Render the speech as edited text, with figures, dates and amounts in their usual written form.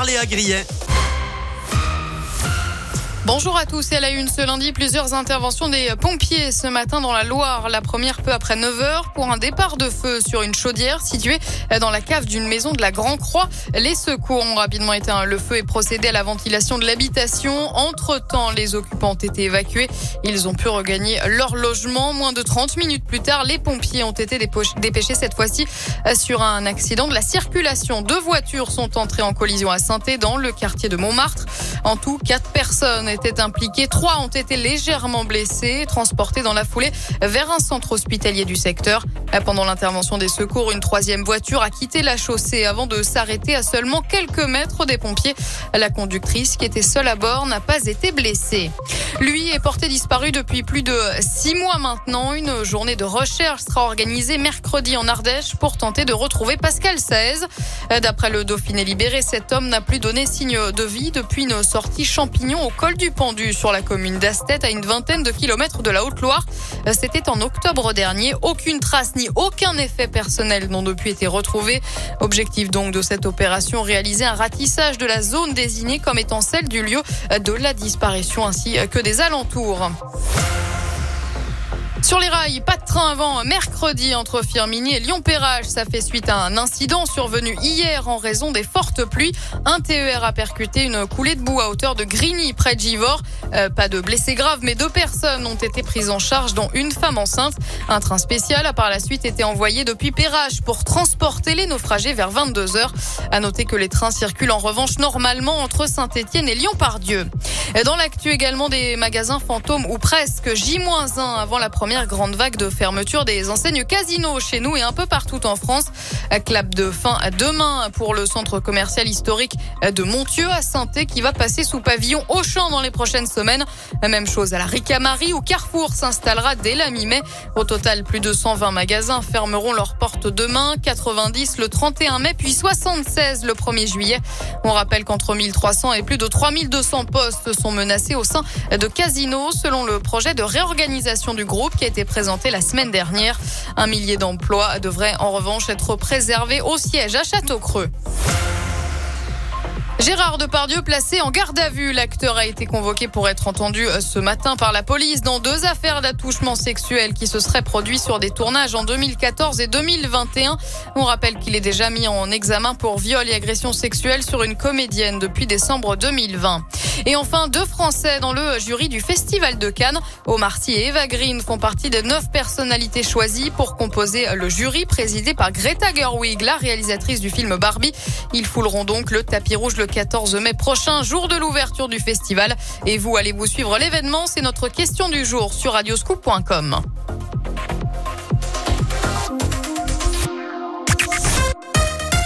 Léa Grillet. Bonjour à tous. Et à la une ce lundi, plusieurs interventions des pompiers ce matin dans la Loire. La première peu après 9h pour un départ de feu sur une chaudière située dans la cave d'une maison de la Grand-Croix. Les secours ont rapidement éteint le feu et procédé à la ventilation de l'habitation. Entre-temps, les occupants ont été évacués. Ils ont pu regagner leur logement. Moins de 30 minutes plus tard, les pompiers ont été dépêchés cette fois-ci sur un accident de la circulation. 2 voitures sont entrées en collision à Saint-Thé dans le quartier de Montmartre. En tout, 4 personnes étaient impliquées. 3 ont été légèrement blessés et transportés dans la foulée vers un centre hospitalier du secteur. Pendant l'intervention des secours, une 3e voiture a quitté la chaussée avant de s'arrêter à seulement quelques mètres des pompiers. La conductrice, qui était seule à bord, n'a pas été blessée. Lui est porté disparu depuis plus de 6 mois maintenant. Une journée de recherche sera organisée mercredi en Ardèche pour tenter de retrouver Pascal Saez. D'après le Dauphiné libéré, cet homme n'a plus donné signe de vie depuis une sortie champignon au col du Pendu sur la commune d'Astet à une vingtaine de kilomètres de la Haute-Loire. C'était en octobre dernier. Aucune trace ni aucun effet personnel n'ont depuis été retrouvés. Objectif donc de cette opération, réaliser un ratissage de la zone désignée comme étant celle du lieu de la disparition ainsi que des alentours. Sur les rails, pas de train avant mercredi entre Firminy et Lyon-Perrache. Ça fait suite à un incident survenu hier en raison des fortes pluies. Un TER a percuté une coulée de boue à hauteur de Grigny, près de Givors. Pas de blessés graves, mais 2 personnes ont été prises en charge, dont une femme enceinte. Un train spécial a par la suite été envoyé depuis Perrache pour transporter les naufragés vers 22h. À noter que les trains circulent en revanche normalement entre Saint-Étienne et Lyon-Pardieu. Dans l'actu également, des magasins fantômes ou presque. J-1 avant la première grande vague de fermeture des enseignes Casino chez nous et un peu partout en France. Clap de fin demain pour le centre commercial historique de Montieu à Saint-Thé qui va passer sous pavillon Auchan dans les prochaines semaines. Même chose à la Ricamarie où Carrefour s'installera dès la mi-mai. Au total, plus de 120 magasins fermeront leurs portes demain, 90 le 31 mai puis 76 le 1er juillet. On rappelle qu'entre 1300 et plus de 3200 postes sont menacés au sein de Casino selon le projet de réorganisation du groupe qui a été présenté la semaine dernière. 1 millier d'emplois devraient en revanche être préservés au siège à Châteaucreux. Gérard Depardieu placé en garde à vue. L'acteur a été convoqué pour être entendu ce matin par la police dans 2 affaires d'attouchement sexuel qui se seraient produits sur des tournages en 2014 et 2021. On rappelle qu'il est déjà mis en examen pour viol et agression sexuelle sur une comédienne depuis décembre 2020. Et enfin, 2 Français dans le jury du Festival de Cannes. Omar Sy et Eva Green font partie des 9 personnalités choisies pour composer le jury présidé par Greta Gerwig, la réalisatrice du film Barbie. Ils fouleront donc le tapis rouge le 14 mai prochain, jour de l'ouverture du festival. Et vous, allez-vous suivre l'événement? C'est notre question du jour sur radioscoop.com.